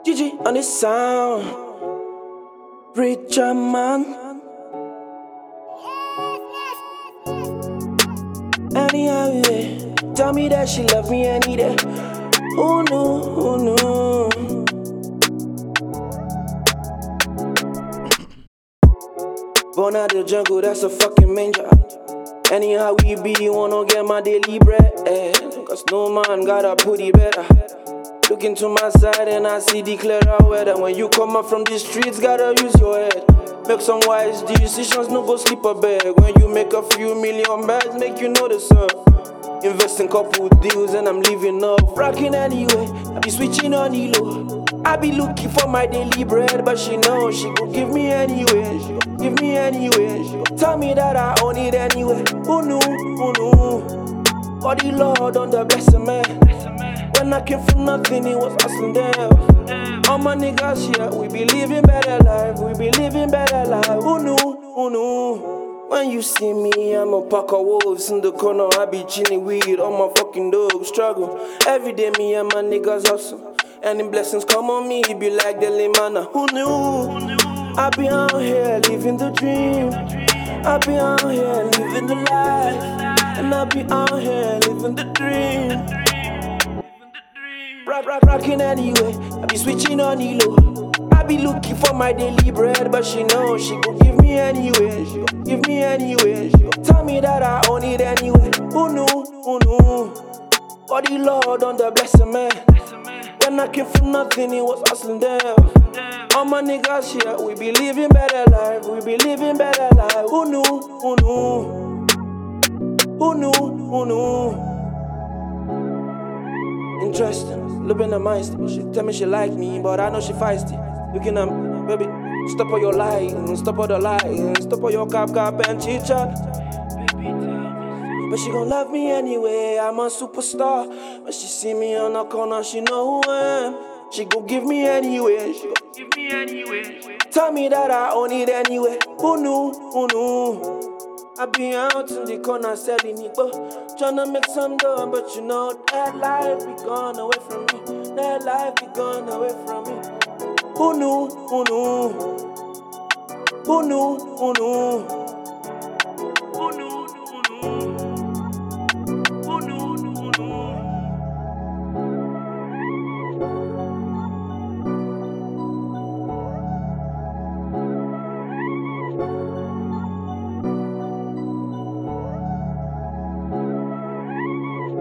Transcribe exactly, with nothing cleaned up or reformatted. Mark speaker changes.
Speaker 1: G G on the sound, preacher man. Anyhow, yeah. Tell me that she love me any day. Oh no, oh no. Born out the jungle, that's a fucking manger. Anyhow we be, wanna get my daily bread. Cause no man gotta put it better. Look into my side and I see the clearer weather. When you come up from the streets, gotta use your head. Make some wise decisions, no go sleep a bed. When you make a few million bags, make you know the sir. Invest in couple deals and I'm living up. Rocking anyway, I be switching on the low. I be looking for my daily bread, but she knows she gon' give me anyway. She gon' give me anyway. She gon' tell me that I own it anyway. Oh no, oh no. But the Lord on the blessing man. When I came from nothing, it was hustling down. All my niggas here, we be living better life. We be living better life. Oh no, oh no. When you see me, I'm a pack of wolves in the corner. I be chilling weed on my fucking dog. Struggle every day, me and my niggas hustle. Any blessings come on me, it be like the limana. Who knew? I be out here living the dream. I be out here living the life. And I be out here living the dream. Rock, rock, rockin' anyway. I be switching on the low. I be looking for my daily bread, but she knows she gon' give me anyway. She gon' give me anyway. She gon' tell me that I own it anyway. Oh no, oh no. But the Lord on the blessing man. When I came from nothing, it was hustling down. All my niggas here, we be living better life. We be living better life. Oh no, oh no. Oh no, oh no. Interesting, looking at my still. She tell me she like me, but I know she feisty. Looking at me, baby, stop all your lying, stop all the lying, stop all your cap cap and chit chat. But she gon' love me anyway, I'm a superstar. When she see me on the corner, she know who I am. She gon' give me anyway, she gon' give me anyway. Tell me that I own it anyway. Oh no, oh no. I be out in the corner selling it, but tryna make some dough, but you know that life be gone away from me. That life be gone away from me. Oh no, oh no. Oh no, oh no.